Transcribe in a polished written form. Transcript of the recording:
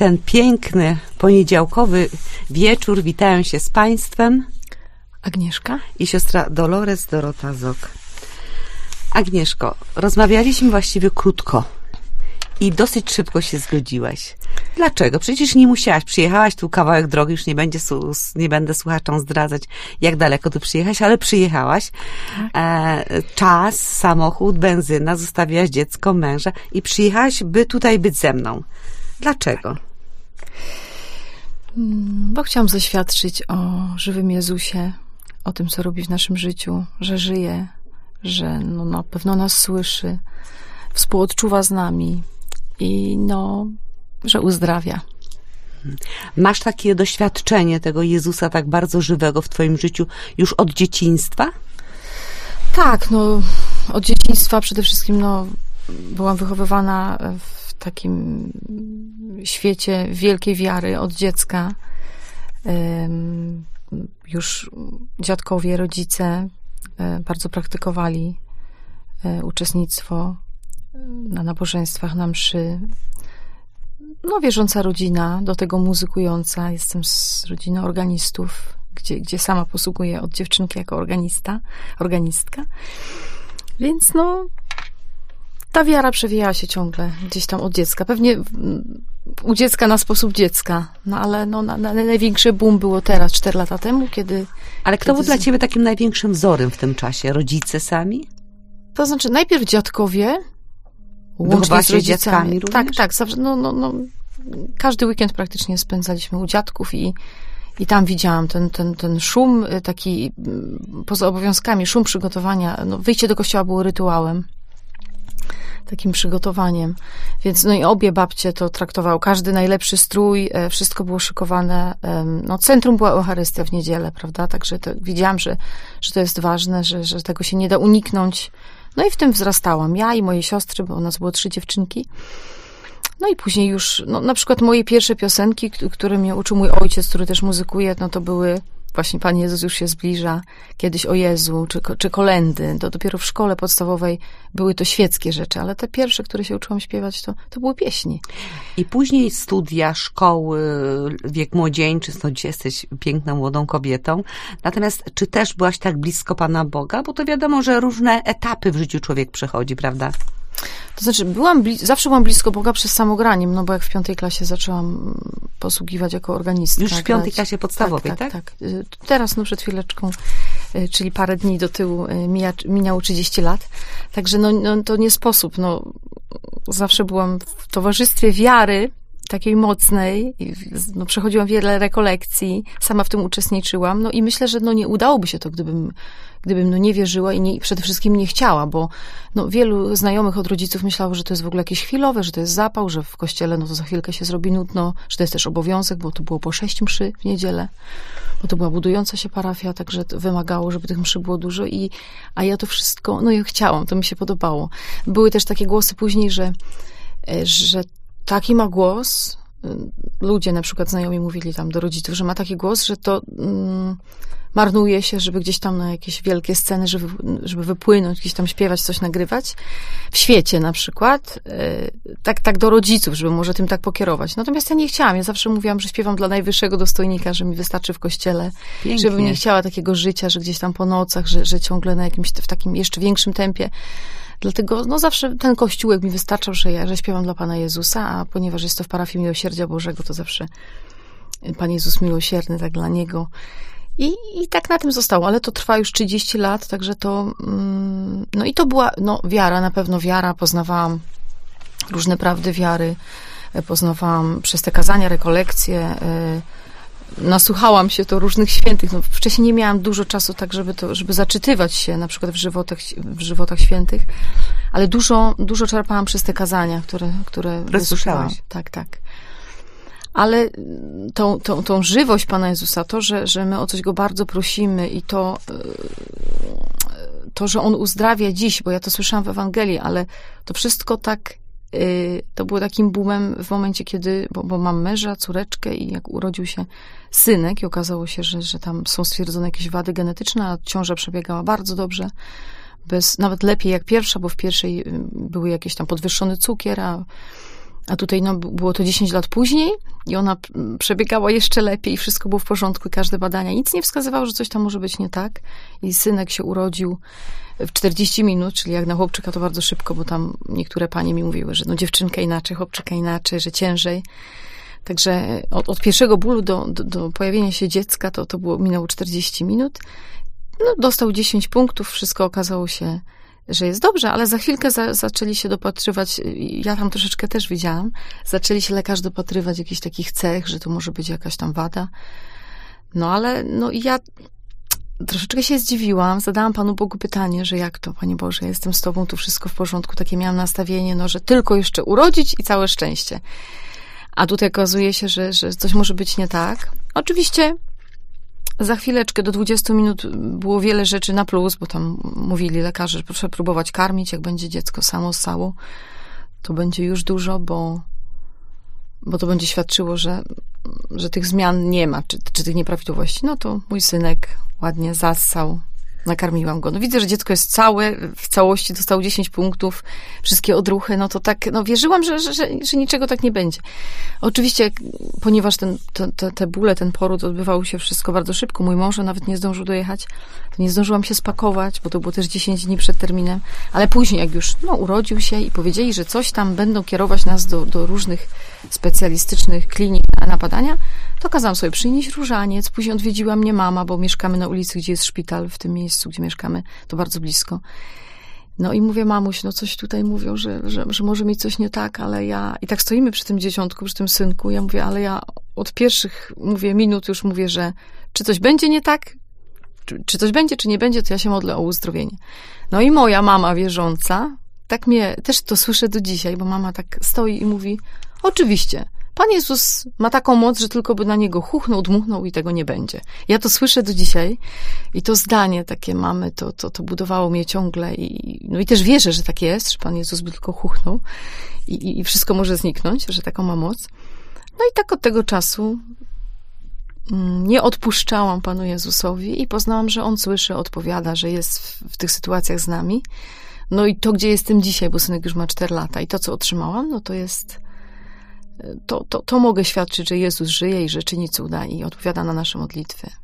ten piękny poniedziałkowy wieczór witają się z Państwem Agnieszka i siostra Dolores Dorota Zok. Agnieszko, rozmawialiśmy właściwie krótko i dosyć szybko się zgodziłaś. Dlaczego? Przecież nie musiałaś. Przyjechałaś tu kawałek drogi, już nie będę słuchaczom zdradzać, jak daleko tu przyjechałaś, ale przyjechałaś. Czas, samochód, benzyna, zostawiłaś dziecko, męża i przyjechałaś, by tutaj być ze mną. Dlaczego? Bo chciałam zaświadczyć o żywym Jezusie, o tym, co robi w naszym życiu, że żyje, że na pewno nas słyszy, współodczuwa z nami i że uzdrawia. Masz takie doświadczenie tego Jezusa tak bardzo żywego w twoim życiu już od dzieciństwa? Tak, od dzieciństwa przede wszystkim byłam wychowywana w takim świecie wielkiej wiary od dziecka. Już dziadkowie, rodzice bardzo praktykowali uczestnictwo na nabożeństwach, na mszy. Wierząca rodzina, do tego muzykująca. Jestem z rodziny organistów, gdzie sama posługuję od dziewczynki jako organistka. Więc ta wiara przewijała się ciągle gdzieś tam od dziecka. Pewnie u dziecka na sposób dziecka. Ale największy boom było teraz, 4 lata temu, kiedy... Ale kto był dla ciebie takim największym wzorem w tym czasie? Rodzice sami? To znaczy najpierw dziadkowie, łącznie z rodzicami. Tak. Zawsze, każdy weekend praktycznie spędzaliśmy u dziadków i tam widziałam ten szum taki poza obowiązkami, szum przygotowania. Wyjście do kościoła było rytuałem. Takim przygotowaniem. Więc i obie babcie to traktowały. Każdy najlepszy strój, wszystko było szykowane. Centrum była Eucharystia w niedzielę, prawda? Także widziałam, że to jest ważne, że tego się nie da uniknąć. I w tym wzrastałam. Ja i moje siostry, bo u nas było 3 dziewczynki. I później już, na przykład moje pierwsze piosenki, które mnie uczył mój ojciec, który też muzykuje, to były właśnie Pan Jezus już się zbliża, kiedyś o Jezu, czy kolędy. To dopiero w szkole podstawowej były to świeckie rzeczy, ale te pierwsze, które się uczyłam śpiewać, to były pieśni. I później studia, szkoły, wiek młodzieńczy, dzisiaj jesteś piękną, młodą kobietą. Natomiast czy też byłaś tak blisko Pana Boga? Bo to wiadomo, że różne etapy w życiu człowiek przechodzi, prawda? To znaczy, zawsze byłam blisko Boga przez samograniem, bo jak w 5. klasie zaczęłam posługiwać jako organistka. Już w 5. klasie podstawowej, tak? Tak. Teraz, przed chwileczką, czyli parę dni do tyłu minęło 30 lat. Także, to nie sposób. Zawsze byłam w towarzystwie wiary, takiej mocnej. Przechodziłam wiele rekolekcji, sama w tym uczestniczyłam. I myślę, że nie udałoby się to, gdybym nie wierzyła i przede wszystkim nie chciała, bo wielu znajomych od rodziców myślało, że to jest w ogóle jakieś chwilowe, że to jest zapał, że w kościele to za chwilkę się zrobi nudno, że to jest też obowiązek, bo to było po 6 mszy w niedzielę, bo to była budująca się parafia, także to wymagało, żeby tych mszy było dużo a ja to wszystko, ja chciałam, to mi się podobało. Były też takie głosy później, że taki ma głos, ludzie na przykład znajomi mówili tam do rodziców, że ma taki głos, że to marnuje się, żeby gdzieś tam na jakieś wielkie sceny, żeby wypłynąć, gdzieś tam śpiewać, coś nagrywać. W świecie na przykład. Tak do rodziców, żeby może tym tak pokierować. Natomiast ja nie chciałam. Ja zawsze mówiłam, że śpiewam dla najwyższego dostojnika, że mi wystarczy w kościele. Pięknie. Żebym nie chciała takiego życia, że gdzieś tam po nocach, że ciągle w takim jeszcze większym tempie. Dlatego zawsze ten kościółek mi wystarczał, że śpiewam dla Pana Jezusa, a ponieważ jest to w parafii Miłosierdzia Bożego, to zawsze Pan Jezus miłosierny, tak dla Niego. I tak na tym zostało, ale to trwa już 30 lat, także to, i to była, wiara, na pewno wiara, poznawałam różne prawdy wiary, poznawałam przez te kazania, rekolekcje, nasłuchałam się to różnych świętych. Wcześniej nie miałam dużo czasu tak, żeby zaczytywać się na przykład w żywotach świętych, ale dużo czerpałam przez te kazania, które wysłuchałam. Tak. Ale tą żywość Pana Jezusa, to, że my o coś Go bardzo prosimy i to, że On uzdrawia dziś, bo ja to słyszałam w Ewangelii, ale to wszystko tak, to było takim boomem w momencie, kiedy, bo mam męża, córeczkę i jak urodził się synek i okazało się, że tam są stwierdzone jakieś wady genetyczne, a ciąża przebiegała bardzo dobrze, nawet lepiej jak pierwsza, bo w pierwszej były jakieś tam podwyższony cukier, A tutaj no, było to 10 lat później i ona przebiegała jeszcze lepiej, wszystko było w porządku i każde badania. Nic nie wskazywało, że coś tam może być nie tak. I synek się urodził w 40 minut, czyli jak na chłopczyka to bardzo szybko, bo tam niektóre panie mi mówiły, że no dziewczynka inaczej, chłopczyka inaczej, że ciężej. Także od pierwszego bólu do pojawienia się dziecka minęło 40 minut. No, dostał 10 punktów, wszystko okazało się, że jest dobrze, ale za chwilkę zaczęli się dopatrywać, ja tam troszeczkę też widziałam, zaczęli się lekarze dopatrywać jakichś takich cech, że to może być jakaś tam wada. No ale no ja troszeczkę się zdziwiłam, zadałam Panu Bogu pytanie, że jak to, Panie Boże, jestem z Tobą, tu wszystko w porządku, takie miałam nastawienie, no, że tylko jeszcze urodzić i całe szczęście. A tutaj okazuje się, że coś może być nie tak. Oczywiście za chwileczkę, do 20 minut było wiele rzeczy na plus, bo tam mówili lekarze, że proszę próbować karmić, jak będzie dziecko samo ssało, to będzie już dużo, bo to będzie świadczyło, że tych zmian nie ma, czy tych nieprawidłowości. No to mój synek ładnie zassał, nakarmiłam go. No widzę, że dziecko jest całe, w całości dostał 10 punktów, wszystkie odruchy, no to tak, no wierzyłam, że niczego tak nie będzie. Oczywiście, ponieważ te bóle, ten poród odbywał się wszystko bardzo szybko, mój mąż nawet nie zdążył dojechać, to nie zdążyłam się spakować, bo to było też 10 dni przed terminem, ale później, jak już urodził się i powiedzieli, że coś tam będą kierować nas do różnych specjalistycznych klinik na badania, to kazałam sobie przynieść różaniec, później odwiedziła mnie mama, bo mieszkamy na ulicy, gdzie jest szpital, w tym miejscu, gdzie mieszkamy, to bardzo blisko. No i mówię, mamuś, no coś tutaj mówią, że może mieć coś nie tak, ale ja... I tak stoimy przy tym dzieciątku, przy tym synku, ja mówię, ale ja od pierwszych, minut już mówię, że czy coś będzie nie tak, czy coś będzie, czy nie będzie, to ja się modlę o uzdrowienie. No i moja mama wierząca, tak mnie, też to słyszę do dzisiaj, bo mama tak stoi i mówi, oczywiście, Pan Jezus ma taką moc, że tylko by na niego chuchnął, dmuchnął i tego nie będzie. Ja to słyszę do dzisiaj i to zdanie takie mamy, to budowało mnie ciągle i też wierzę, że tak jest, że Pan Jezus by tylko chuchnął i wszystko może zniknąć, że taką ma moc. No i tak od tego czasu nie odpuszczałam Panu Jezusowi i poznałam, że On słyszy, odpowiada, że jest w tych sytuacjach z nami. No i to, gdzie jestem dzisiaj, bo synek już ma 4 lata i to, co otrzymałam, no to jest... To mogę świadczyć, że Jezus żyje i że czyni cuda i odpowiada na nasze modlitwy.